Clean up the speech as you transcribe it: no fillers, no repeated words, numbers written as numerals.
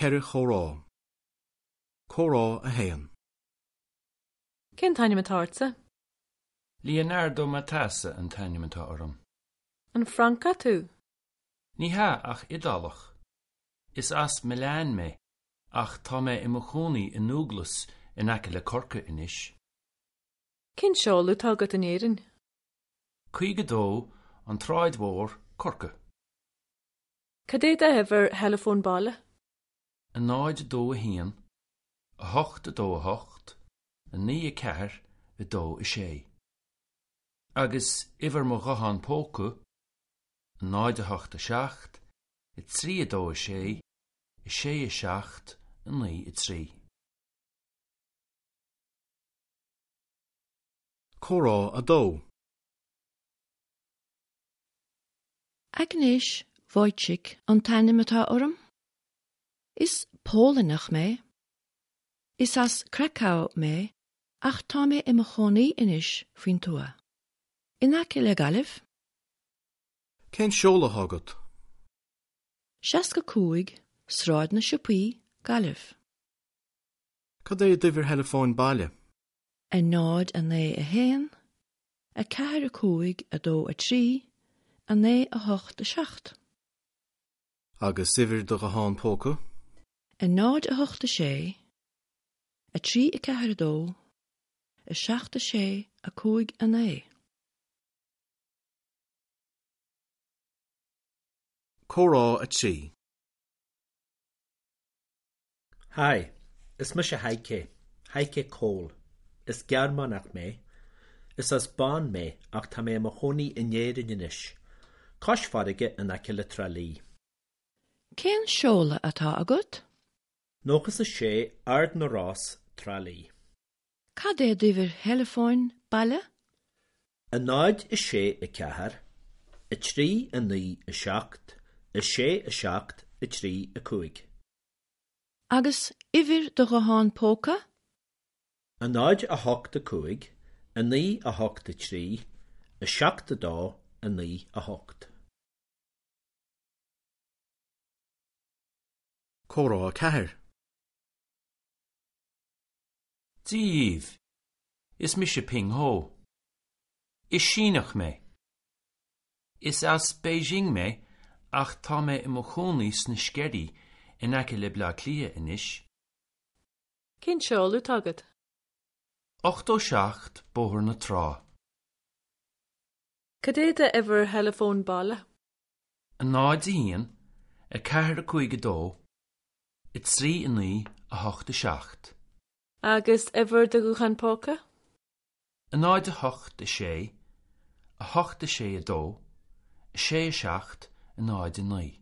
ceithre chomhrá. Chomhrá a haon. Cén taine me táirte? Leonardo Matassa an taine atá orm. An Franca tú? Ní ha ach idalach. Is as Milan me, ach tá me I mo chónaí in núglas in aice le corca inis. Cén seolú tágad an éireann? Cuige dó an tráid mhór corca. Cad é a hefur telefón bála? A náid dó a hían, a hocht a dó a hocht, a ní a ceathar a dó a sé. Agus iver mo gahan póca, a náid a hocht a seacht, a trí a dó a sé a seacht, a ní a trí. Chomhrá a dó. Agnis Wojcik an taine atá orm? Is Pólanach mé? Is as Krakow mé, ach tá mé I mo chónaí inis faoin tua. In aice le galibh? Cén seoladh agat? 65 Sráid na Sipaí, Galibh. Cad é difir telefón baile? A náid a né a héan, a 45 a dó a trí, a né a hocht a seacht. Agus difir do gahan póca? A náid a hocht a sé, a trí a 42, a seacht a sé a 5 a né. Chomhrá a trí. Hi, is mis a Heike Cole. Is Germanach me. Is as bán me ach tá mé mo chónaí inéireann inis. Cos farige in aice le tralí. Cén seola atá agat? Nóchas a sé ard na rás tralí. Cad é difir telefón baile? A náid is sé a ceathar, a trí a ní a seacht, a sé a seacht, a trí a 5. Agus ifir do gahan póca? A náid a hocht a 5, a ní a hocht a trí, a seacht a dó, a ní a hocht. Chomhrá a ceathair. Díomh, is mis a ping ho. Is sínach me. Is as Beijing me, ach tá me I mo chónaí sna sceirí in aice le bla clia inis. Cén seolú tágad? 87 bóthar na trá. Cad é a hefur telefón bála? A náid a hían, a 45 a trí a ní a hocht a seacht. Agus hefur do gúchan póca? A náid a hocht a sé a dó, a sé a seacht, a náid a ní.